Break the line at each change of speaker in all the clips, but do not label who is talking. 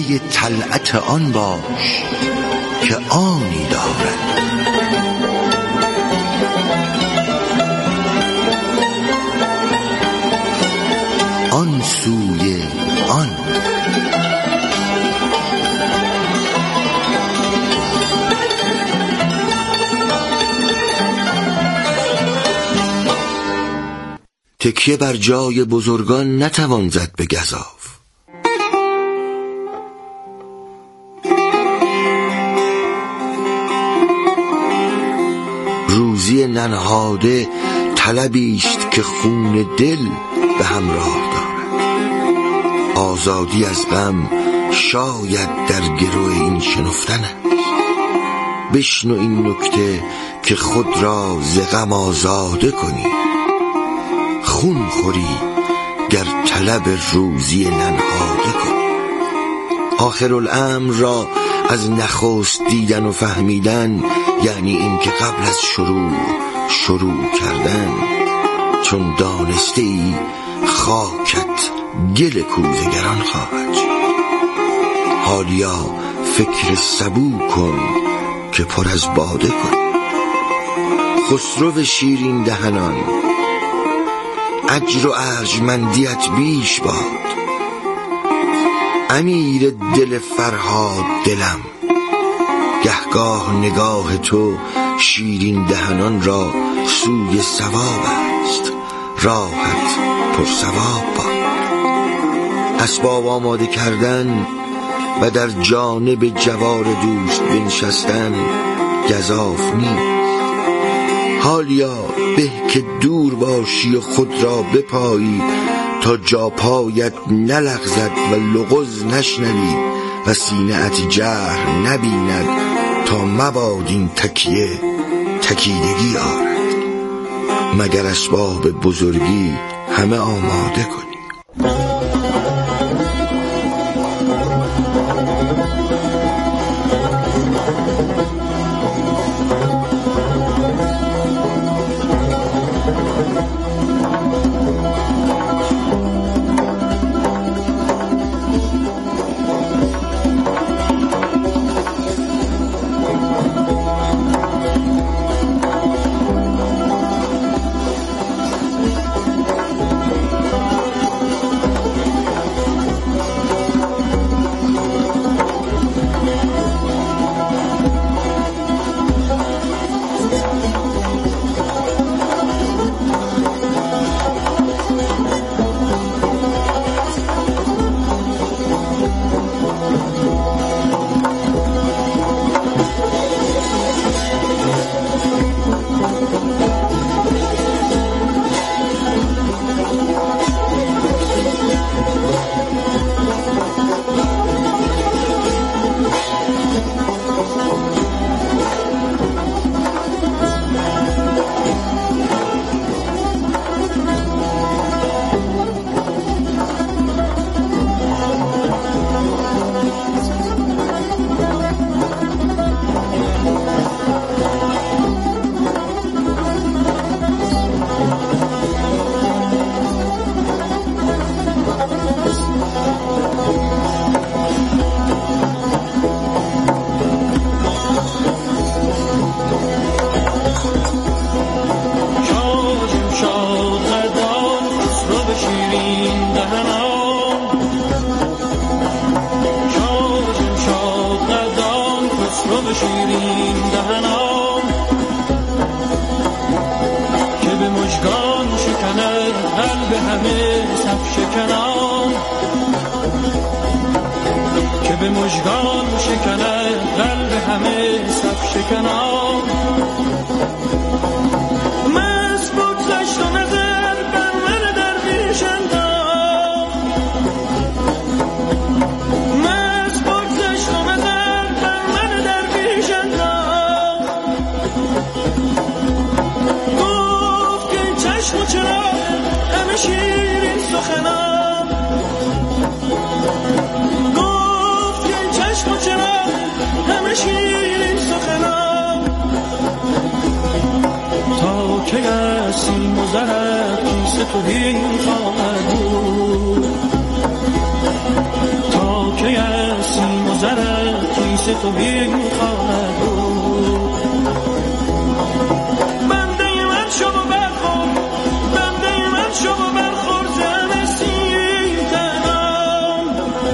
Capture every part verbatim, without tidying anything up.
پی طلعت آن باش که آنی دارد. آن سوی آن. تکیه بر جای بزرگان نتوان زد به گزاف. روزی ننهاده طلبیست که خون دل به همراه دارد. آزادی از غم شاید در گروه این شنفتن است. بشنو این نکته که خود را ز غم آزاده کنی. خون خوری گر طلب روزی ننهاده کنی. آخرالامر را از نخست دیدن و فهمیدن یعنی این که قبل از شروع شروع کردن. چون دانسته ای خاکت گل کوزگران خواهد شد. حالیا فکر سبو کن که پر از باده کن. خسرو شیرین دهنان اجر و ارجمندیت بیش باد. امیر دل فرهاد دلم گهگاه نگاه تو شیرین دهنان را سوی ثواب است. راحت پر ثواب باد. اسباب آماده کردن و در جانب جوار دوست بنشستن گزاف نیست. حالیا به که دور باشی و خود را بپایی تا جا پایت نلغزد و لغز نشنوی و سینه‌ات جرح نبیند تا مباد این تکیه تکیدگی آرد. مگر اسباب بزرگی همه آماده کنی.
شیرین دهنان که به مژگان شکند قلب همه صف شکنان، که به مژگان شکند قلب همه صف شکنان. مست بگذشت و نظر بر من درویش انداخت، مست بگذشت و نظر بر من درویش انداخت. گفت که این چشم و چراغ همه شیرین سخنان، گفت که این چشم و چراغ همه شیرین سخنان. تا که از سیم و زرت کیسه توهین خواهد بود، تا که از زره کیسه تو بی خواهد بود. بنده من شما برخور، بنده من شما برخور جمع سیر تنام.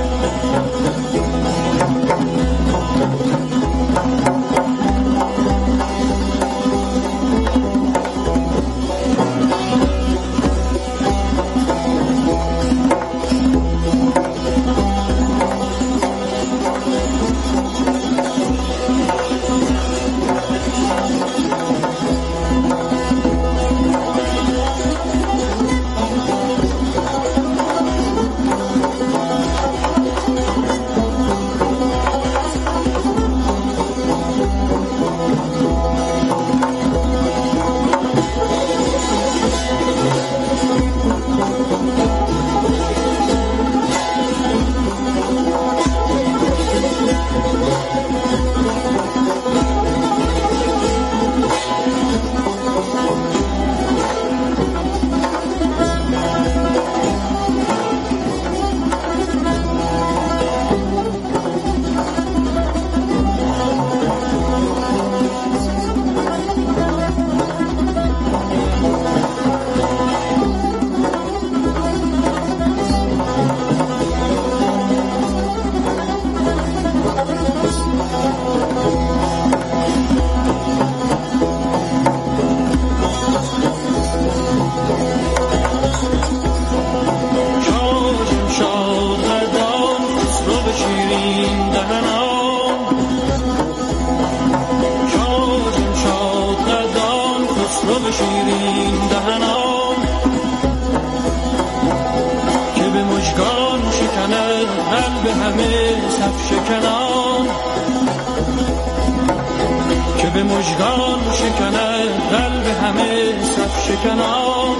که به مژگان شکنه قلب همه صف شکنان.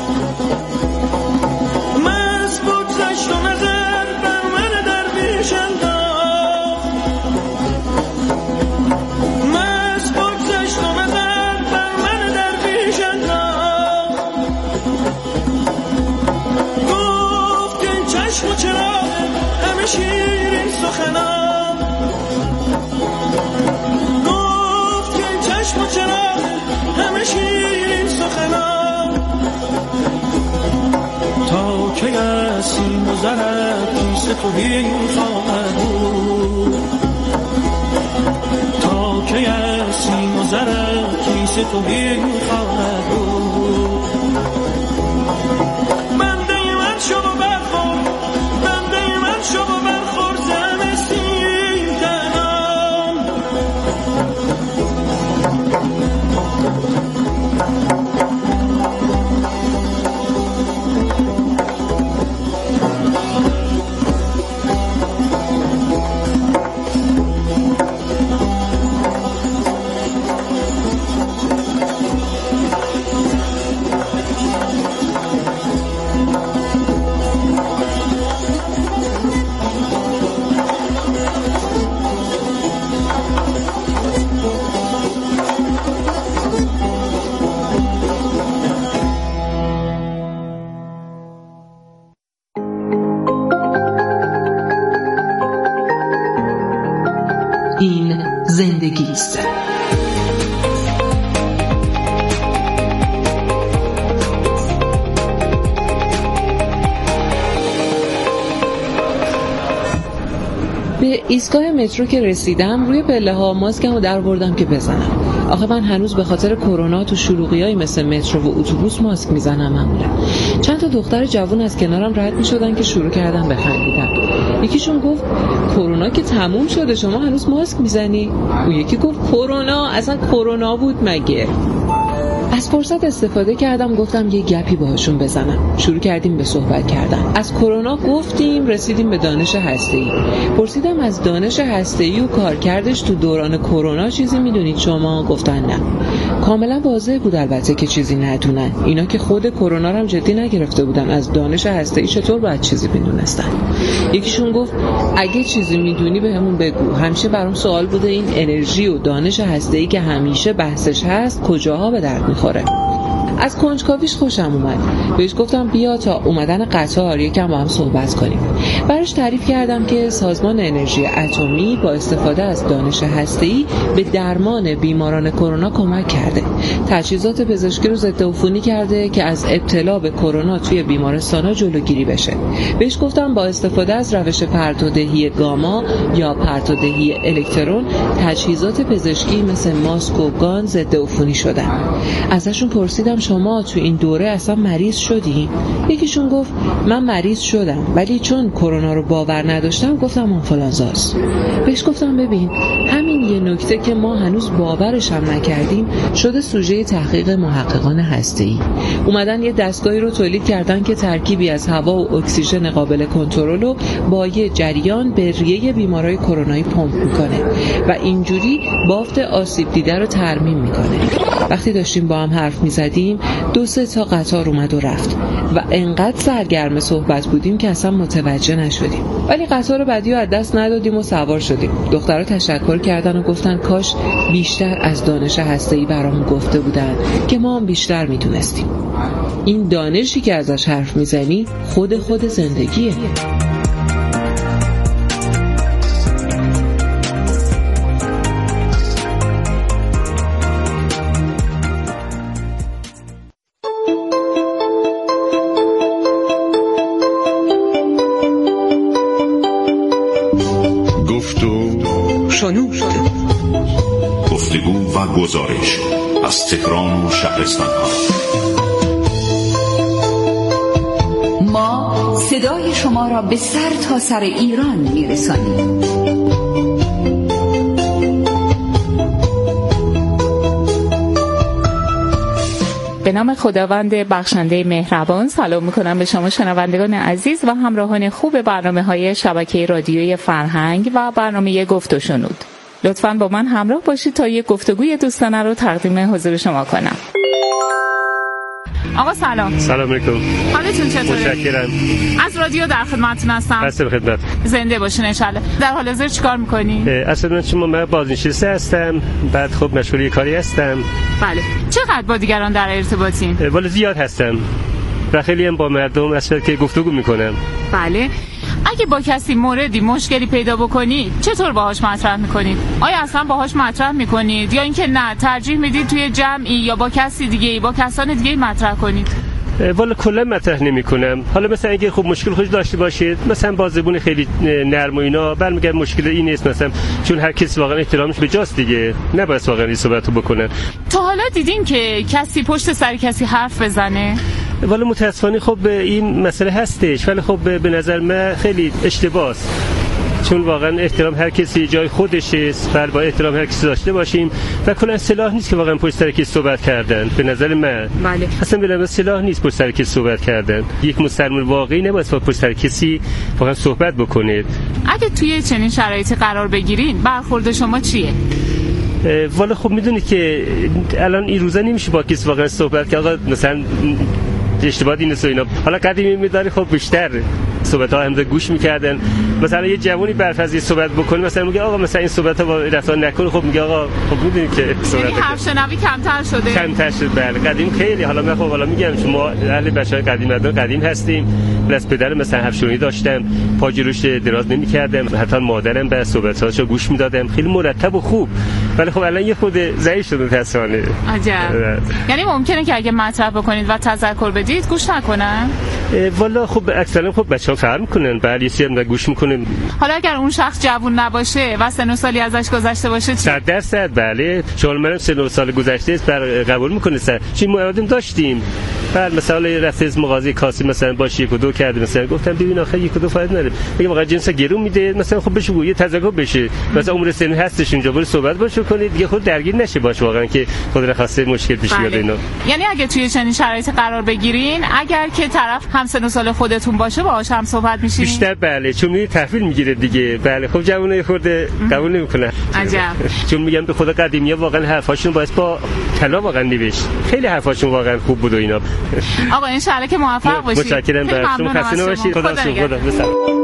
مست بگذشت و نظر بر من درویش انداخت، مست بگذشت و نظر بر من درویش انداخت. گفت این چشم و چراغ همه شیرین سخنان، گفت که این چشم و چراغ همه شیرین سخنان. تا که از سیم و زرت کیسه تهی خواهد بود، تا که از سیم و زرت کیسه تهی خواهد بود. بنده من شما برخور، بنده من شما برخور زم سیم تنام.
این زندگی است. به ایستگاه مترو که رسیدم روی پله ها ماسکمو در بردم که بزنم. آخه من هنوز به خاطر کرونا تو شلوغیای مثل مترو و اتوبوس ماسک میزنم معمولا. چند تا دختر جوان از کنارم رد میشدن که شروع کردن بخندیدن. یکیشون گفت کرونا که تموم شده شما هنوز ماسک میزنی؟ اون یکی گفت کرونا اصلا کرونا بود مگه؟ از فرصت استفاده کردم گفتم یه گپی باهاشون بزنم. شروع کردیم به صحبت کردن. از کرونا گفتیم رسیدیم به دانش هسته‌ای. پرسیدم از دانش هسته‌ای و کارکردش تو دوران کرونا چیزی میدونید شما؟ گفتن نه. کاملا واضح بود البته که چیزی ندونن. اینا که خود کرونا رو هم جدی نگرفته بودن، از دانش هسته‌ای چطور باید چیزی میدونستن؟ یکیشون گفت اگه چیزی میدونی بهمون بگو. همیشه برام سوال بوده این انرژی و دانش هسته‌ای که همیشه بحثش هست کجاها به درد میخوره. از کنجکاویش خوشم اومد. بهش گفتم بیا تا اومدن قطار یکم با هم صحبت کنیم. براش تعریف کردم که سازمان انرژی اتمی با استفاده از دانش هسته‌ای به درمان بیماران کرونا کمک کرده. تجهیزات پزشکی رو ضد عفونی کرده که از ابتلا به کرونا توی بیمارستان‌ها جلوگیری بشه. بهش گفتم با استفاده از روش پرتودهی گاما یا پرتودهی الکترون تجهیزات پزشکی مثل ماسک و گان ضد عفونی شدن. ازشون پرسیدم شما تو این دوره اصلا مریض شدی؟ یکیشون گفت من مریض شدم ولی چون کرونا رو باور نداشتم گفتم آنفولانزاست. بهش گفتم ببین همین یه نکته که ما هنوز باورش هم نکردیم شده سوژه تحقیق محققان هسته‌ای. اومدن یه دستگاهی رو تولید کردن که ترکیبی از هوا و اکسیژن قابل کنترل رو با یه جریان به ریه بیمارای کرونایی پمپ میکنه و اینجوری بافت آسیب دیده رو ترمیم میکنه. وقتی داشتیم با هم حرف میزدیم دو سه تا قطار اومد و رفت و انقدر سرگرم صحبت بودیم که اصلا متوجه نشدیم. ولی قطار بعدی رو از دست ندادیم و سوار شدیم. دخترها تشکر کردن و گفتن کاش بیشتر از دانش هسته‌ای برامون گفته بودن که ما هم بیشتر میتونستیم. این دانشی که ازش حرف میزنی خود خود زندگیه.
گفتگو و گزارش از تهران و شهرستان‌ها.
ما صدای شما را به سر تا سر ایران می‌رسانیم.
به نام خداوند بخشنده مهربان سلام میکنم به شما شنوندگان عزیز و همراهان خوب برنامه‌های شبکه رادیویی فرهنگ و برنامه گفت و شنود. لطفاً با من همراه باشید تا یک گفتگوی دوستانه رو تقدیم حضور شما کنم. آقا سلام.
سلام علیکم.
حالتون چطوره؟
متشکرم.
از رادیو در خدمتتون هستم.
هستم خدمت.
زنده باشین ان شاءالله. در حال حاضر چیکار می‌کنی؟
اصلا شما من بازنشسته هستم، بعد خب مشغول یه کاری هستم.
بله. چقدر با دیگران در ارتباطین؟
والا زیاد هستم. و خیلی هم با مردم اصلا که گفتگو می‌کنم.
بله. اگه با کسی موردی مشکلی پیدا بکنید چطور باهاش مطرح میکنید؟ آیا اصلا باهاش مطرح میکنید یا اینکه نه ترجیح میدید توی جمعی یا با کسی دیگه با کسان دیگه مطرح کنید؟
والا کلا مطرح نمی‌کنم. حالا مثلا اگه خب مشکل خودش داشته باشید مثلا با زبون خیلی نرم و اینا برمیگردم مشکل این نیست، مثلا چون هر کسی واقعا احترامش به جاست دیگه، نباید واقعا این صحبتو بکنن.
تا حالا دیدین که کسی پشت سر کسی حرف بزنه؟
والا متاسفانه خب این مسئله هستش، ولی خب به نظر من خیلی اشتباهه، چون واقعا احترام هر کسی جای خودشه، بر با احترام هر کسی داشته باشیم و کلا سلاح نیست که واقعا پشت سر کسی صحبت کردن. به نظر من
بله.
اصلا به نظر سلاح نیست پشت سر کسی صحبت کردن. یک مسلمان واقعی نباید با پشت سر کسی واقعا صحبت بکنه.
اگه توی چنین شرایطی قرار بگیرین برخورد شما چیه؟
والا خب میدونید که الان این روزا نمیشه با کسی واقعا صحبت کرد. آقا مثلا اشتباه اینه اینا. حالا قدیمی می‌داری خب بیشتر صحبت‌ها هم گوش می‌کردن. مثلا یه جوونی برفرض صحبت بکنه مثلا میگه آقا مثلا این صحبت‌ها با رفتار نکن، خب میگه آقا خب می‌دونید که صحبت
حرف شنوی کمتر شده.
کمتر شده. بله قدیم خیلی. حالا من خب حالا میگم شما اهل بشر قدیم مردم قدیم هستیم. از پدر مثلا حرفشونی داشتم، پا جلوش دراز نمی‌کردم، حتی مادرم به صحبت‌هاشو گوش می‌دادم، خیلی مرتب و خوب. ولی خب الان یه خود ضعیف شده متأسفانه.
عجب. یعنی ممکنه که اگه مطرح بکنید و تذکر بدید گوش نکنن؟
والا خب اکثرا خب بچه‌ها فرق می‌کنن، بعد یه سری گوش می‌کنن.
حالا اگر اون شخص جوون نباشه و سن و سالی ازش گذشته باشه چی؟
صد درصد بله. چون منم سن و سال گذشته است بر قبول می‌کنه سر. چون موردم داشتیم. بعد مثلا رفته از مغازه کاسی مثلا باشه یک و دو کرد، مثلا گفتم ببین آخه یک و دو فایده نداره. میگه واقعا جنس گرون میده، مثلا خب بشه یه تذکر بشه. مثلا عمر سن هستش اونجا برو صحبت باشه کنید دیگه، خود درگیر نشه باشه واقعا که خود را خواسته مشکل پیش بیاد اینا.
یعنی اگه توی چنین شرایطی قرار بگیرین اگر که طرف هم سن و سال خودتون باشه باهاش هم صحبت میشین؟
بیشتر بله، چون میره تحویل میگیره دیگه. بله خب جوونه خورده قبول نمیکنه.
عجب.
چون میگم به خدا قدیمی‌ها واقعا حرفاشون باعث با طلا واقعا نوشت. خیلی حرفاشون واقعا خوب بود و اینا.
آقا ان شاء الله که موفق باشید.
متشکرم براتون. خسته نباشید. خدا خدا بسلام.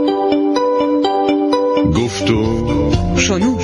گفتو
شنود.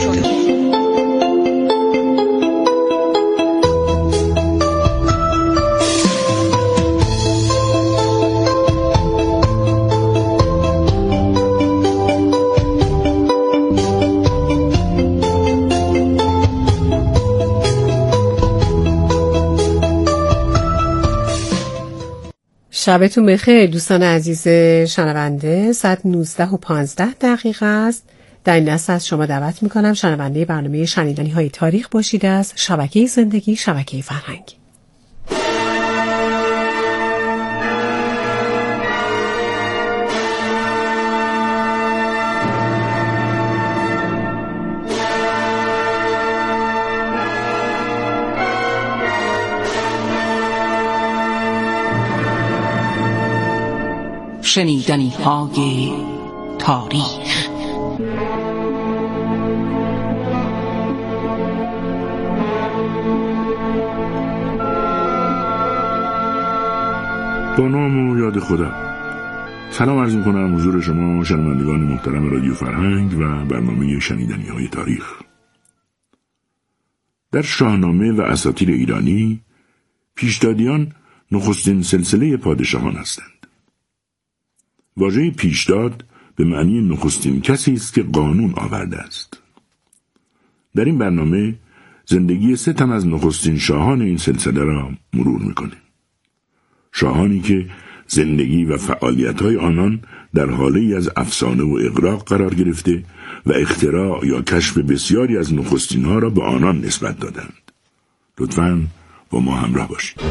شبتون بخیر دوستان عزیز شنونده. ساعت نوزده و پانزده دقیقه است. در این لحظه از شما دعوت میکنم شنونده برنامه شنیدنی های تاریخ باشید از شبکه زندگی، شبکه فرهنگ.
شنیدنی های تاریخ.
با نام و یاد خدا. سلام عرض می‌کنم حضور شما شنوندگان محترم رادیو فرهنگ و برنامه شنیدنی های تاریخ. در شاهنامه و اساطیر ایرانی پیشدادیان نخستین سلسله پادشاهان هستند. واژه پیشداد به معنی نخستین کسی است که قانون آورده است. در این برنامه زندگی سه تن از نخستین شاهان این سلسله را مرور می‌کنیم. شاهانی که زندگی و فعالیت‌های آنان در حاله‌ای از افسانه و اغراق قرار گرفته و اختراع یا کشف بسیاری از نخستین‌ها را به آنان نسبت دادند. لطفاً با ما همراه باشید.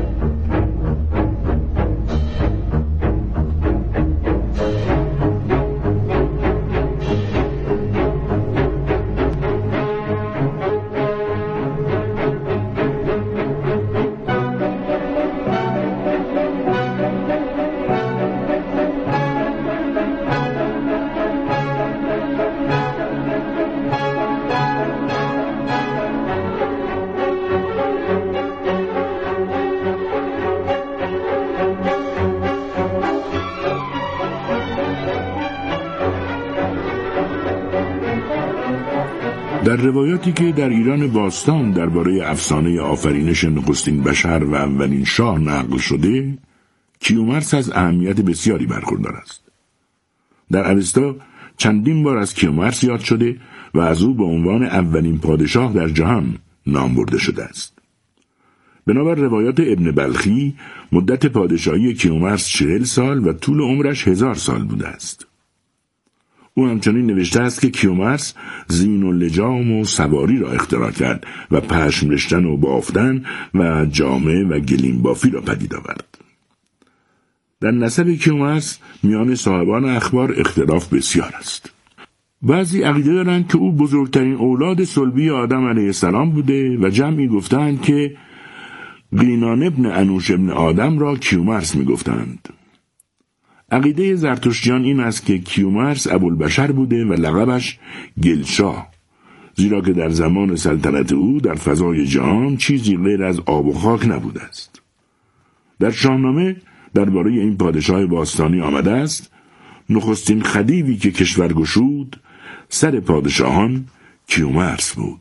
در روایاتی که در ایران باستان درباره افسانه آفرینش نخستین بشر و اولین شاه نقل شده، کیومرث از اهمیت بسیاری برخوردار است. در اوستا چندین بار از کیومرث یاد شده و از او به عنوان اولین پادشاه در جهان نام برده شده است. بنابر روایات ابن بلخی مدت پادشاهی کیومرث چهل سال و طول عمرش هزار سال بوده است. او همچنین نوشته است که کیومرث زین و لجام و سواری را اختراع کرد و پشم رشتن و بافتن و جامه و گلیم بافی را پدید آورد. در نسب کیومرث میان صاحبان اخبار اختلاف بسیار است. بعضی عقیده دارند که او بزرگترین اولاد صلبی آدم علیه السلام بوده و جمعی گفتند که قینان ابن انوش ابن آدم را کیومرث میگفتند. عقیده زرتشتیان این است که کیومرث ابوالبشر بوده و لقبش گلشاه، زیرا که در زمان سلطنت او در فضای جهان چیزی غیر از آب و خاک نبوده است. در شاهنامه درباره این پادشاه باستانی آمده است: نخستین خدیوی که کشور گشود سر پادشاهان کیومرث بود.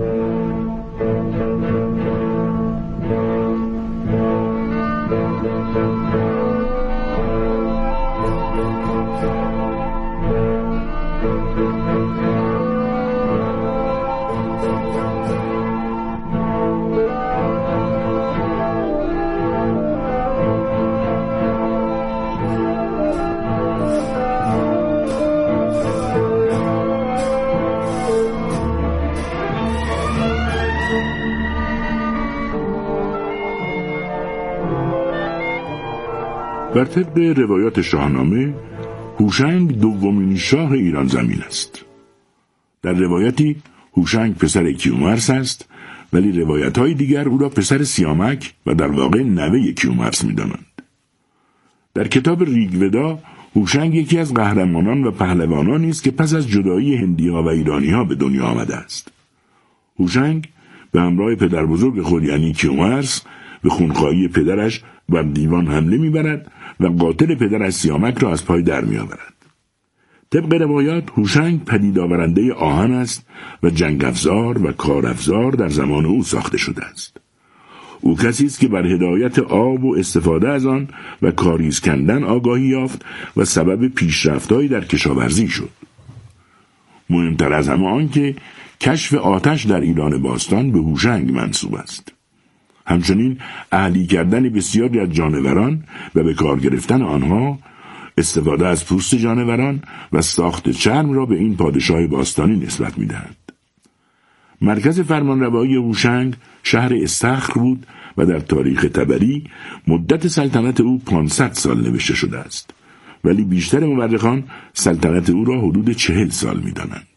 بر طبق روایات شاهنامه، هوشنگ دومین شاه ایران زمین است. در روایتی هوشنگ پسر کیومرث است، ولی روایت‌های دیگر او را پسر سیامک و در واقع نوه کیومرث می‌دانند. در کتاب ریگودا هوشنگ یکی از قهرمانان و پهلوانانی است که پس از جدایی هندی‌ها و ایرانی‌ها به دنیا آمده است. هوشنگ به همراه پدر بزرگ خود یعنی کیومرث به خونخواهی پدرش بر دیوان حمله می‌برد و قاتل پدرش سیامک را از پای در می‌آورد. طبق روایات هوشنگ پدید آورنده آهن است و جنگ افزار و کار افزار در زمان او ساخته شده است. او کسی است که بر هدایت آب و استفاده از آن و کاریز کندن آگاهی یافت و سبب پیشرفت‌هایی در کشاورزی شد. مهمتر از همه آن که کشف آتش در ایران باستان به هوشنگ منسوب است. همچنین اهلی کردن بسیاری از جانوران و به کار گرفتن آنها، استفاده از پوست جانوران و ساخت چرم را به این پادشاه باستانی نسبت می‌دهند. مرکز فرمانروایی هوشنگ شهر استخر بود و در تاریخ تبری مدت سلطنت او پانصد سال نوشته شده است، ولی بیشتر مورخان سلطنت او را حدود چهل سال می‌دانند.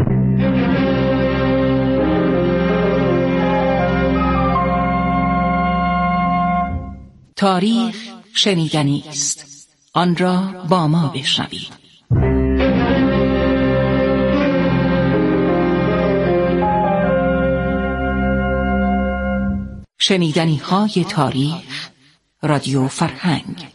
تاریخ شنیدنی است، آن را با ما بشنوید. شنیدنی های تاریخ، رادیو فرهنگ.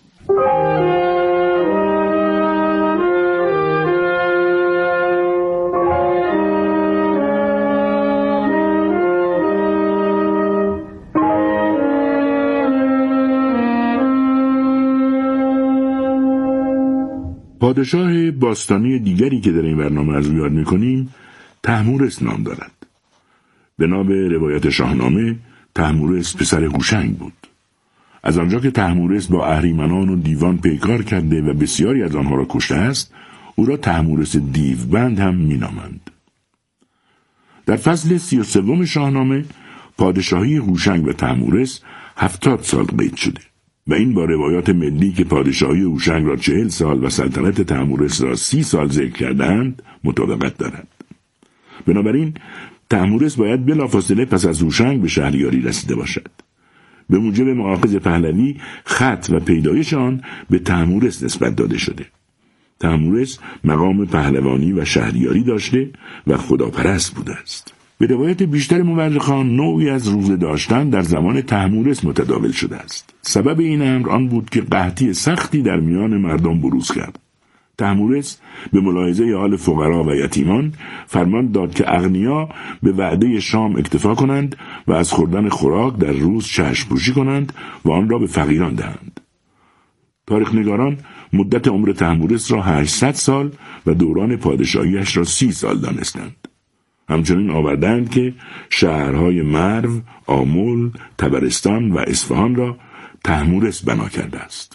پادشاه باستانی دیگری که در این برنامه از او یاد می‌کنیم طهمورث نام دارد. بنا به روایت شاهنامه طهمورث پسر هوشنگ بود. از آنجا که طهمورث با اهریمنان و دیوان پیکار کرده و بسیاری از آنها را کشته است، او را طهمورث دیوبند هم می‌نامند. در فصل سی و سوم شاهنامه پادشاهی هوشنگ و طهمورث هفتاد سال قید شده و این با روایات ملی که پادشاهی هوشنگ را چهل سال و سلطنت طهمورث را سی سال ذکر کرده‌اند مطابقت دارد. بنابراین طهمورث باید بلافاصله پس از هوشنگ به شهریاری رسیده باشد. به موجب مآخذ پهلوی خط و پیدایش آن به طهمورث نسبت داده شده. طهمورث مقام پهلوانی و شهریاری داشته و خداپرست بوده است. به روایت بیشتر مورخان نوعی از روزه داشتن در زمان طهمورث متداول شده است. سبب این امر آن بود که قحطی سختی در میان مردم بروز کرد. طهمورث به ملاحظه حال فقرا و یتیمان فرمان داد که اغنیا به وعده شام اکتفا کنند و از خوردن خوراک در روز چشم پوشی کنند و آن را به فقیران دهند. تاریخ نگاران مدت عمر طهمورث را هشتصد سال و دوران پادشاهیش را سی سال دانستند. همچنین آوردند که شهرهای مرو، آمل، طبرستان و اصفهان را طهمورث بنا کرده است.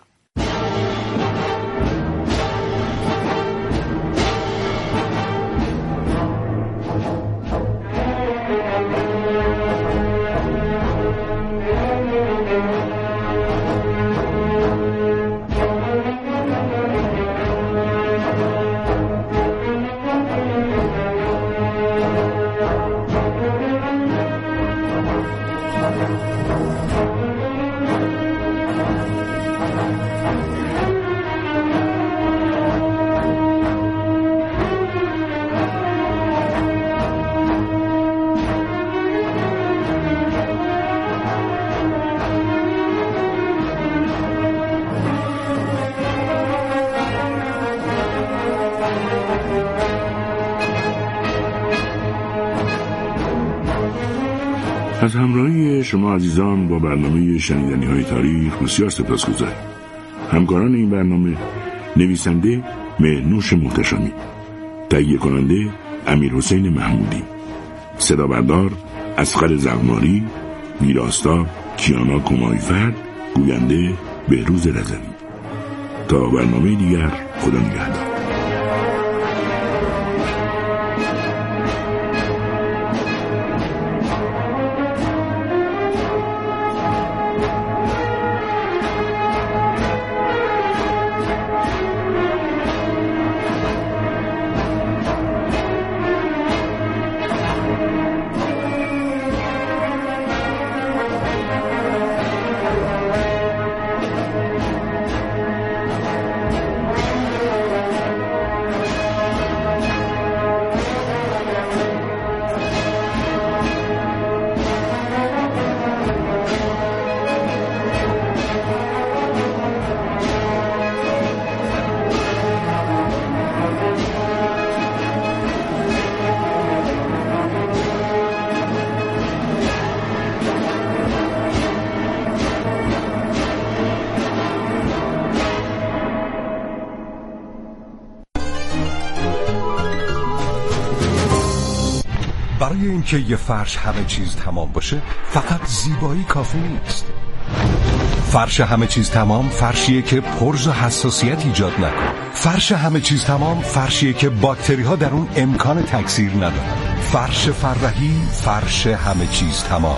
از همراهی شما عزیزان با برنامه شنیدنی های تاریخ بسیار سپاسگزاریم. همکاران این برنامه: نویسنده مهرنوش محتشمی، تهیه کننده امیرحسین محمودی، صدا بردار اصغر زغماری، ویراستار کیانا کمایفرد، گوینده بهروز رضوی. تا برنامه دیگر، خدا نگهدار.
برای اینکه یه فرش همه چیز تمام باشه فقط زیبایی کافی نیست. فرش همه چیز تمام فرشیه که پرز و حساسیت ایجاد نکنه. فرش همه چیز تمام فرشیه که باکتری ها در اون امکان تکثیر ندارن. فرش فرحی، فرش همه چیز تمام.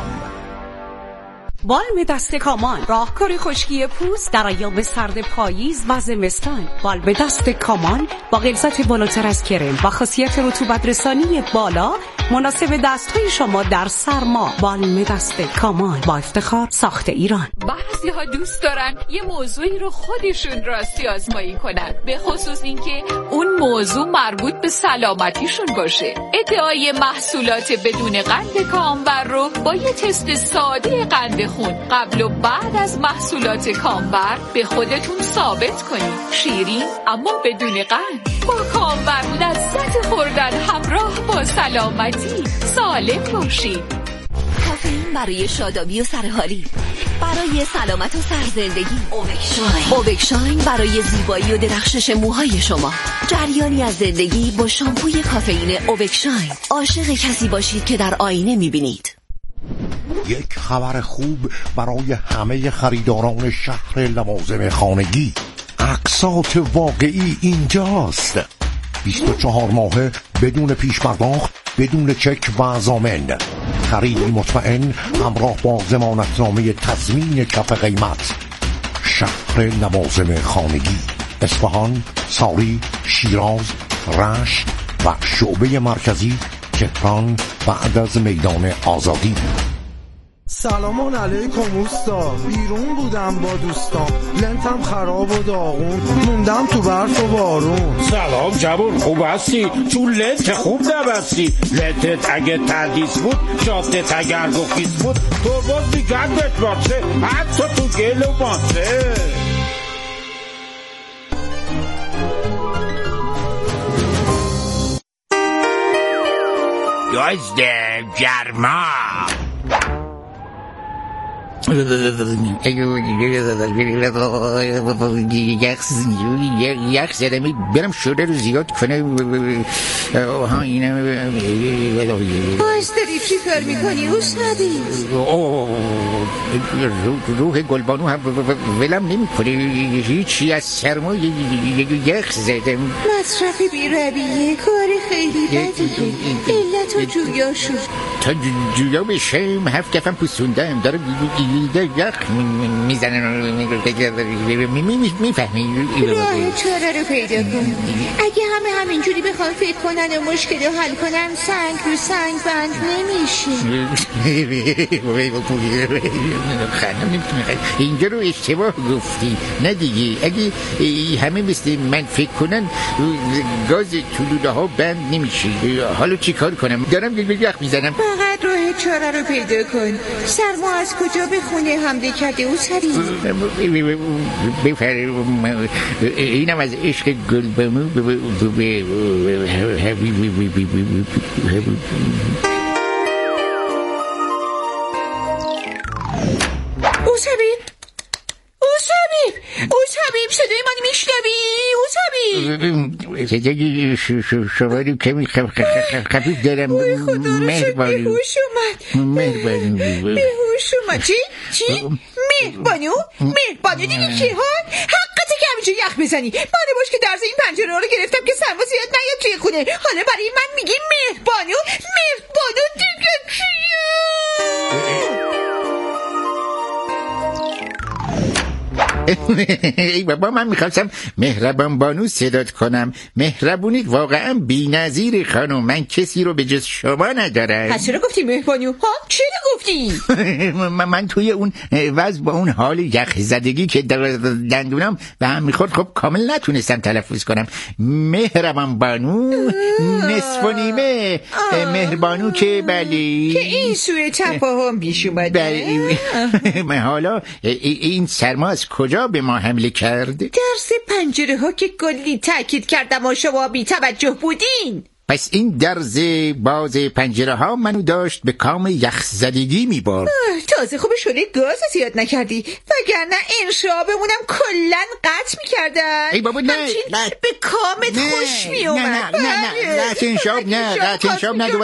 بالم دست کامان، راهکار خشکی پوست در ایام سرد پاییز و زمستان. بالم دست کامان با غلظت بالاتر از کرم و خاصیت رطوبت رسانی بالا مناسب دست‌های شما در سرما. بالم دست کامان با افتخار ساخت ایران.
بعضی‌ها دوست دارن یه موضوعی رو خودشون راستی آزمایی کنن، به خصوص اینکه اون موضوع مربوط به سلامتیشون باشه. ادعای محصولات بدون قند کامبر رو با یه تست ساده قند خون قبل و بعد از محصولات کامبر به خودتون ثابت کنید. شیرین اما بدون قند، با کامبر لذت خوردن همراه با سلامتی. سالم باشید.
کافئین برای شادابی و سرحالی، برای سلامت و سرزندگی. اوبکشاین. اوبکشاین برای زیبایی و درخشش موهای شما. جریانی از زندگی با شامپوی کافئین اوبکشاین. عاشق کسی باشید که در آینه میبینید.
یک خبر خوب برای همه خریداران شهر لوازم خانگی. اقساط واقعی اینجاست. بیست و چهار ماهه بدون پیش پرداخت، بدون چک و ضامن. خریدی مطمئن همراه با ضمانتنامه تضمین کف قیمت. شهر لوازم خانگی، اصفهان، ساری، شیراز، رشت و شعبه مرکزی تهران بعد از میدان آزادی.
سلامان علیکم اوستا، بیرون بودم با دوستان، لنتم خراب و داغون، موندم تو برف و بارون.
سلام جوون، خوب هستی؟ تو لنت خوب نبستی. لنتت اگه تردیس بود، جادت اگر گفیز بود، تو باز میگردت باشه، حتی تو گل و باشه.
یازده گرما یخ زدم برم شده رو زیاد کنه. ها اینم
باز داری چی کار میکنی اوسادی؟
روح گلبانو هم ولم نمی کنه. هیچی از سرما یخ زدم.
مصرف بی رویه کار خیلی بدیه. علت و جویا شد
تا جویا بشم هفت کفم پسوندم داره یخ میزنن. میفهمی
راه چاره رو پیدا کن. اگه همه همینجوری بخوام فکر کنن و مشکل رو حل کنن سنگ رو سنگ بند نمیشه.
اینجا رو اشتباه گفتی. نه دیگه اگه همه مثل من فکر کنن گاز طلوله ها بند نمیشه. حالا چی کار کنم؟ دارم یخ میزنم.
فقط راه چاره رو پیدا کن. سرما از کجا به خونه حمله کرده او سری؟
بفرم اینم از عشق گلبانو.
اوس حبیب اوس حبیب اوس حبیب صدای منی میشنوی؟ اوس حبیب
صدای شما رو کمی خفیف دارم.
مهربانو بیهوش اومد.
مهربانو
بیهوش اومد. چی؟ چی؟ مهربانو؟ مهربانو دیدی که ها؟ حقته که همینجا یخ بزنی. مانه باش که درز این پنجره رو گرفتم که سرما زیاد نیاد توی خونه. حالا برای من میگی مهربانو؟ مهربانو دیگه چیه؟
ای بابا من میخواستم مهربان بانو صدات کنم. مهربونیت واقعا بی‌نظیر خانم. من کسی رو به جز شما ندارم.
پس چرا گفتی مهربانو؟ ها چرا گفتی؟
من توی اون وضع با اون حال یخ زدگی که در دندونم به هم میخورد خب کامل نتونستم تلفظ کنم. مهربان بانو نصف و نیمه. مهربانو که بلی
که این سوی تفاهم پیش اومده.
بله. حالا این سرما از کجا به ما حمله کرد؟
درس پنجره ها که کلی تاکید کردم و شما بی توجه بودین.
پس این درز باز پنجره ها منو داشت به کام یخزدگی میبارد.
تازه خوب شده گاز زیاد نکردی وگرنه انشابمونم کلن قطع میکردن.
ای بابا نه
به کامت خوش میومد.
نه نه نه نه قطع انشاب نه قطع انشاب نه